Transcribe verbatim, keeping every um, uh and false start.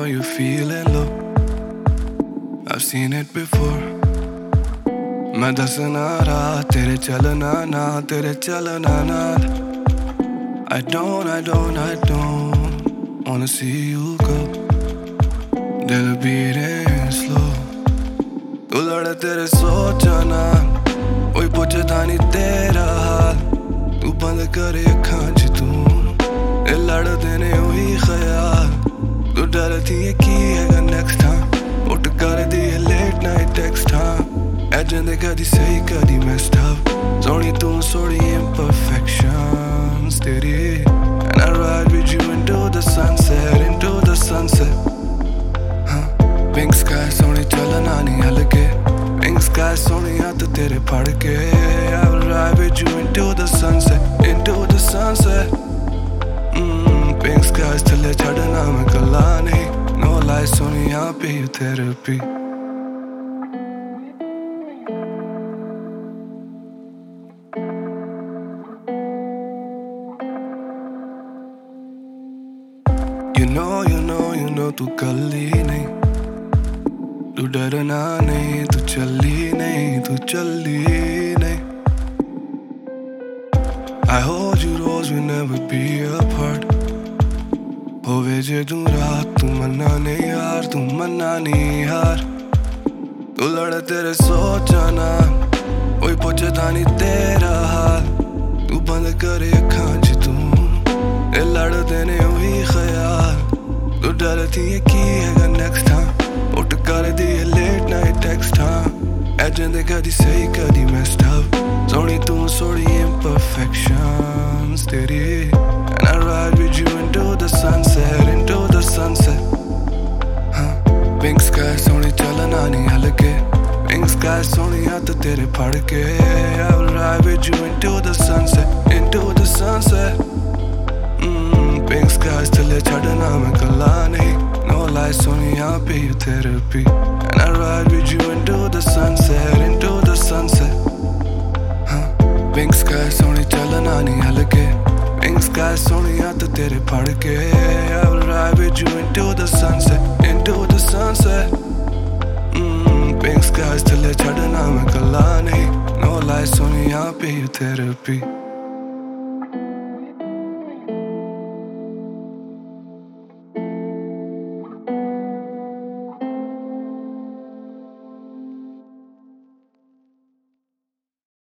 know you're feeling low. I've seen it before. मैं दसना रहा तेरे चलना ना तेरे चलना ना. I don't, I don't, I don't wanna see you go. दिल beating slow. तू लड़े तेरे सोचना कोई पुछदा नहीं तेरा हाल. तू बंद करे अखां च तू ए लड़दे ने ओही ख्याल. तू डरदी है की हैगा next time. उठ कर दी है late night text time. Agenda kadi sahi kadi messed up. Soni tu sori imperfections teri. And I ride with you into the sunset, into the sunset. Huh? Pink sky soni chalana nahi halke. Pink sky soni aat tere padke. I will ride with you into the sunset, into the sunset. Mm, pink skies thale chadna main kala nahi. No lies soni yahan pe therapy. You know, you know, you know तू कल्ली नहीं. तू डरना नहीं, तू चली नहीं, तू चली नहीं. I hold you rose, we'll never be apart. होवे जे तू रात तू मन्ना नहीं यार, तू मन्ना नहीं यार. तू लड़े तेरे सोचना कोई पुछदा नहीं तेरा हाल. तू बंद करे अखां च तू ए लड़दे ने ओही ख्याल. तू डरदी है की हैगा next time. उठ कर दी है late night text time. Agenda kadi sahi kadi messed up. Soni tu sori imperfections teri. And I ride with you into the sunset, into the sunset. Huh? Pink sky soni chalana nahi halke. Pink sky soni aat tere padke. I will ride with you into the sunset, into the sunset. Mm, pink skies thale chadna main kala nahi. No lies soni yahan pe therapy. And I ride with you into the sunset, into the sunset. Huh? Pink skies soni chalana nahi halke. Pink skies soni aat tere padke. I will ride with you into the sunset, into the sunset. Mm, pink skies thale chadna main kala nahi. No lies soni yahan pe therapy.